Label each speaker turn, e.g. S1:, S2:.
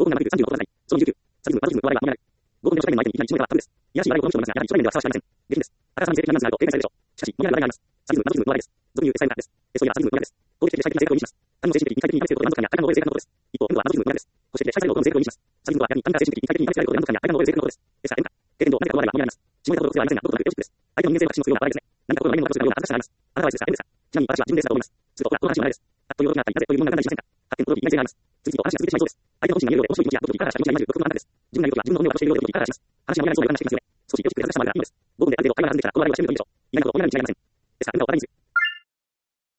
S1: 分が36となり、その19、サビズム、マルチズム、我々は守られる。合同の初対面の相手にいきなり1枚目はタブです。いやらしい我々をこの人と思いますが、やはり初対面ではふさわしくありません。下品です。あからさまに性的なニュアンスがあると警戒されるでしょう。しかし、守られる我々があります。サビズム、マルチズム、我々です。俗に言うエスタイルです。そういえばサビズム、我々です。攻撃的で社会的な性格を意味します。他人の精神的に肉体的に対することで満足感や、相手の覚える性格のことです。一方、エンドはマルチズム、我々です。保守的で社会的なことの性格を意味します。サビズムは逆に他人が精神的に肉体的に対することで満足感や、相手の覚える性格のことです。ですが、エンド。経験上、何かと我々は守られます。下ネタほど強いはありませんが、どことなくよろしくです。相手の人間性を確信するような笑いですね。何か心の内面を隠すような恥ずかしさがあります。あなたはですか、エンドですか。ちなみに私は自分ですがと思います。すると、ほら、この話はないです。ということがあったり、なぜという問題が何かしませんか。発展と驚き、意外性があります。次々と話が続いてしまいそうです。相手の本心が言うようで面白い気持ちや、どこにいかがした気持ちが今26分のあなたです。自分が言うときは自分の胸を隠しているようでどこにいかがします。話が盛り上がりそうで話していますよね。少し気をつけて恥ずかしさもあるがいいのです。5分である程度会話が弾んできたら、この笑いはしてみるといいでしょう。意外なこと、お願いに違いません。ですが、あなたはお互いに